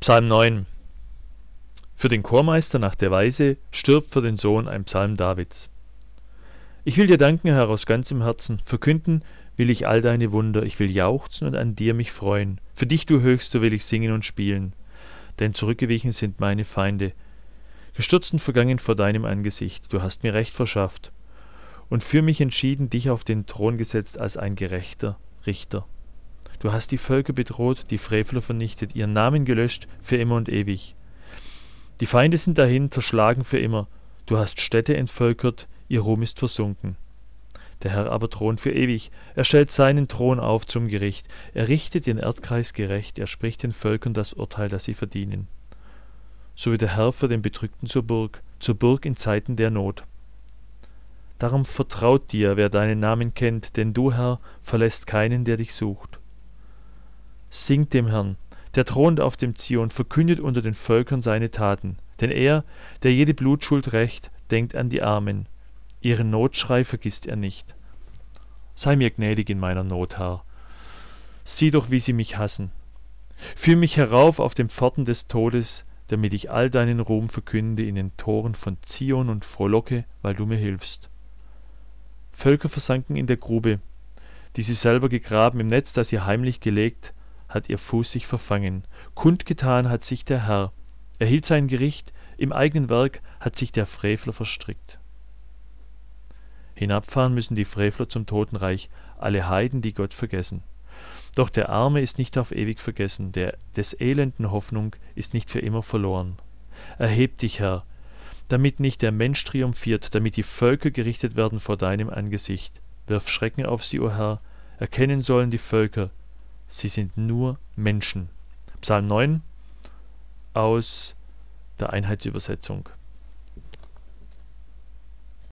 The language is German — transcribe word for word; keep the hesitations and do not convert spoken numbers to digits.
Psalm neun. Für den Chormeister nach der Weise, stirbt für den Sohn ein Psalm Davids. Ich will dir danken, Herr, aus ganzem Herzen. Verkünden will ich all deine Wunder. Ich will jauchzen und an dir mich freuen. Für dich, du Höchster, will ich singen und spielen. Denn zurückgewichen sind meine Feinde, gestürzt und vergangen vor deinem Angesicht. Du hast mir Recht verschafft und für mich entschieden, dich auf den Thron gesetzt als ein gerechter Richter. Du hast die Völker bedroht, die Frevler vernichtet, ihren Namen gelöscht für immer und ewig. Die Feinde sind dahin, zerschlagen für immer. Du hast Städte entvölkert, ihr Ruhm ist versunken. Der Herr aber thront für ewig. Er stellt seinen Thron auf zum Gericht. Er richtet den Erdkreis gerecht. Er spricht den Völkern das Urteil, das sie verdienen. So wird der Herr für den Bedrückten zur Burg, zur Burg in Zeiten der Not. Darum vertraut dir, wer deinen Namen kennt, denn du, Herr, verlässt keinen, der dich sucht. Singt dem Herrn, der thront auf dem Zion, verkündet unter den Völkern seine Taten. Denn er, der jede Blutschuld rächt, denkt an die Armen. Ihren Notschrei vergisst er nicht. Sei mir gnädig in meiner Not, Herr. Sieh doch, wie sie mich hassen. Führ mich herauf auf den Pforten des Todes, damit ich all deinen Ruhm verkünde in den Toren von Zion und frohlocke, weil du mir hilfst. Völker versanken in der Grube, die sie selber gegraben, im Netz, das ihr heimlich gelegt, hat ihr Fuß sich verfangen. Kundgetan hat sich der Herr, er hielt sein Gericht, im eigenen Werk hat sich der Frevler verstrickt. Hinabfahren müssen die Frevler zum Totenreich, alle Heiden, die Gott vergessen. Doch der Arme ist nicht auf ewig vergessen, der des Elenden Hoffnung ist nicht für immer verloren. Erheb dich, Herr, damit nicht der Mensch triumphiert, damit die Völker gerichtet werden vor deinem Angesicht. Wirf Schrecken auf sie, o Herr, erkennen sollen die Völker, sie sind nur Menschen. Psalm neun aus der Einheitsübersetzung.